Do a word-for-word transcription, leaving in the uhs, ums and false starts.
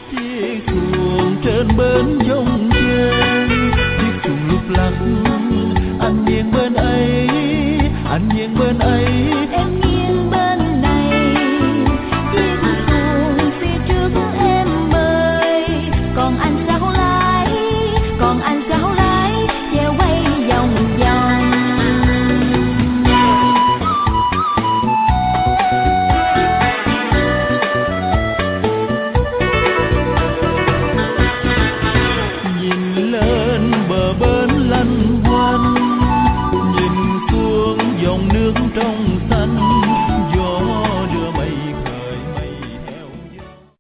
chiếc xuồng trên bến dòng trên, chiếc xuồng lúc lắc anh nghiêng bên ấy, anh nghiêng bên ấy, em nghiêng bên này. Chiếc xuồng phía trước em bơi, còn anh sao lái, còn anh sao lái, chèo quay vòng vòng. nhìn lên